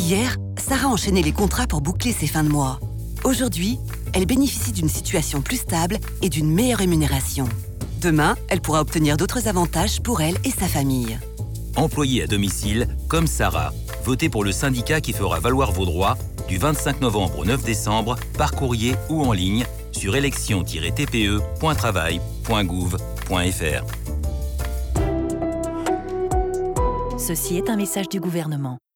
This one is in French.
Hier, Sarah enchaînait les contrats pour boucler ses fins de mois. Aujourd'hui, elle bénéficie d'une situation plus stable et d'une meilleure rémunération. Demain, elle pourra obtenir d'autres avantages pour elle et sa famille. Employée à domicile, comme Sarah, votez pour le syndicat qui fera valoir vos droits du 25 novembre au 9 décembre par courrier ou en ligne sur élection-tpe.travail.gouv.fr. Ceci est un message du gouvernement.